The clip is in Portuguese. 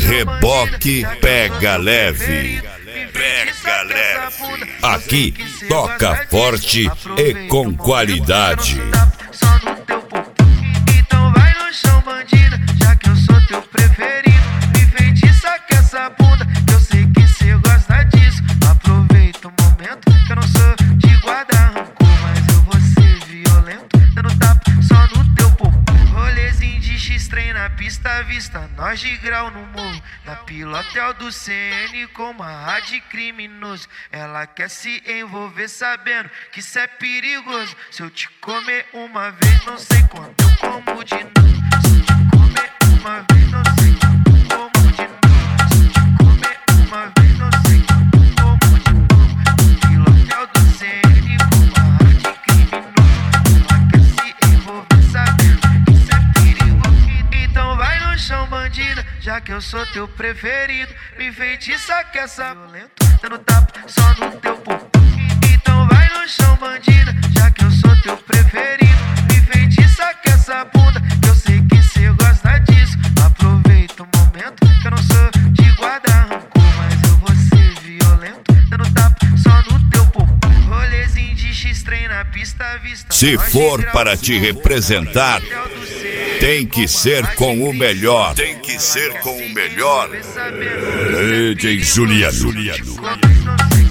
Reboque Pega Leve. Pega Leve. Aqui toca forte e com qualidade. Só no teu popô. Então vai no chão, bandida, já que eu sou teu preferido. Me enfeitiça com essa bunda, que eu sei que cê gosta disso. Aproveita o momento, que eu não sou de guardar rancor, mas eu vou ser violento, dando tapa só no teu popô. Rolezinho de X-Trem na pista à vista, nós de grau no morro. Na pilotel do CN com uma rádio criminoso. Ela quer se envolver sabendo que cê é perigoso. Se eu te comer uma vez, não sei quando eu como de novo. Se eu te comer uma vez, não sei quando eu como de novo. Se eu te comer uma vez, não sei quando eu como de novo. Na pilotel do CN com uma rádio criminoso. Ela quer se envolver sabendo que cê é perigoso. Então vai no chão, bandida, já que eu sou teu preferido. Me enfeitiça que essa violento, dando tapa só no teu popô. Então vai no chão, bandida, já que eu sou teu preferido. Me enfeitiça que essa bunda, que eu sei que cê gosta disso. Aproveita o momento, que eu não sou de guardar rancor, mas eu vou ser violento, dando tapa só no teu popô. Rolezinho de X-Trem na pista à vista. Se for para te representar, tem que ser com o melhor. Tem que ser com o melhor. DJ Juliano.